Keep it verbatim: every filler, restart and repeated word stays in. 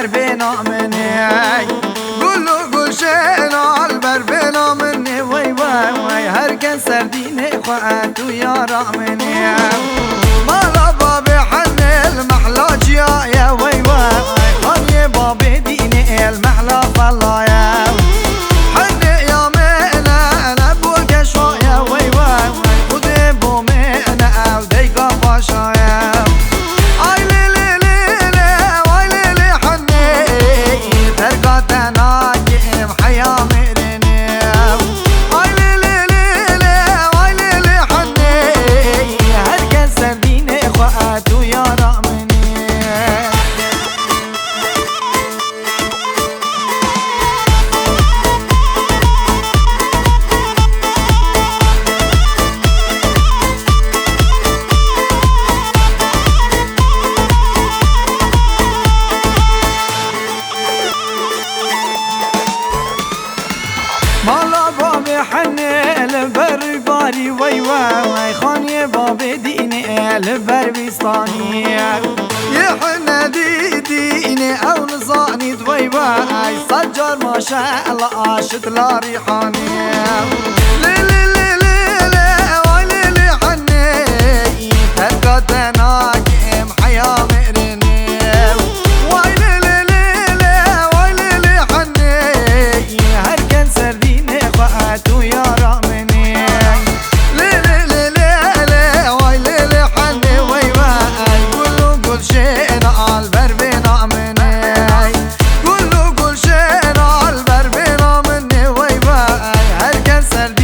البر بنا مني قولو قلشين البر بنا مني وي وي وي هركن سرديني خوات ويارا مني مالا بابي حني المحلاج يا يا وي وي خاني بابي ديني المحلا فالله يا حني يا مينا انا بوك شوية وي وي خدي بو مينا او ديقا باشا يا مالا بابي حني البر باري وي وي خاني بابي ديني البر بيستاني يحنا دي ديني او نصاني دوي وي سجر ما شاء الله عاشت لا ريحاني ليلي ليلي ليلي ليلي حني تركتنا كيم حياة مقرني Ser